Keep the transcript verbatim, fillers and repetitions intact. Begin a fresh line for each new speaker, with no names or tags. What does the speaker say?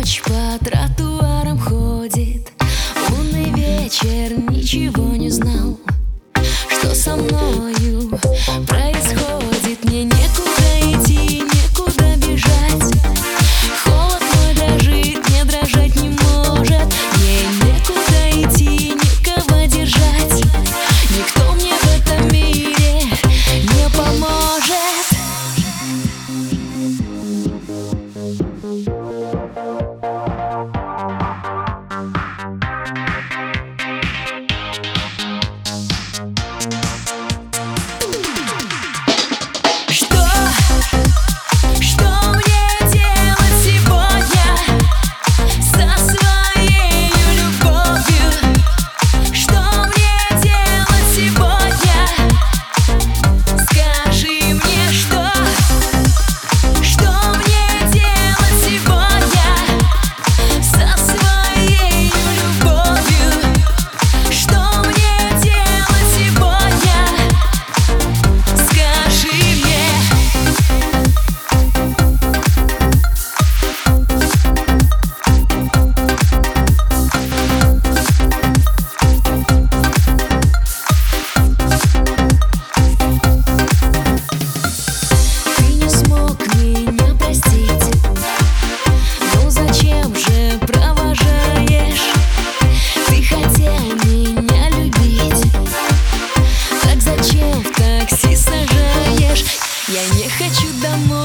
ночь по тротуарам ходит, лунный вечер, ничего не знал, что со мною происходит. Мне некуда идти, некуда бежать, холод мой дрожит, не дрожать не может. Мне некуда идти, никого держать, никто мне в этом мире не поможет. Я не хочу домой.